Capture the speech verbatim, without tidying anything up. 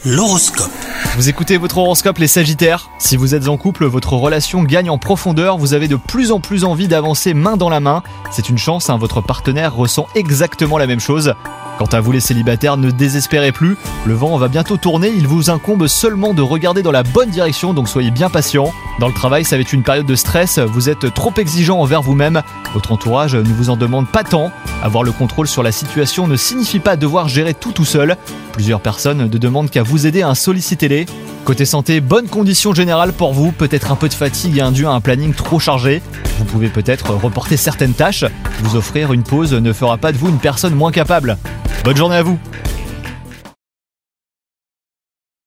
L'horoscope. Vous écoutez votre horoscope les Sagittaires. Si vous êtes en couple, votre relation gagne en profondeur, vous avez de plus en plus envie d'avancer main dans la main. C'est une chance, hein, votre partenaire ressent exactement la même chose. Quant à vous les célibataires, ne désespérez plus, le vent va bientôt tourner, il vous incombe seulement de regarder dans la bonne direction, donc soyez bien patient. Dans le travail, ça va être une période de stress, vous êtes trop exigeant envers vous-même, votre entourage ne vous en demande pas tant. Avoir le contrôle sur la situation ne signifie pas devoir gérer tout tout seul. Plusieurs personnes ne demandent qu'à vous aider, à solliciter-les. Côté santé, bonne condition générale pour vous, peut-être un peu de fatigue induit à un planning trop chargé. Vous pouvez peut-être reporter certaines tâches, vous offrir une pause ne fera pas de vous une personne moins capable. Bonne journée à vous!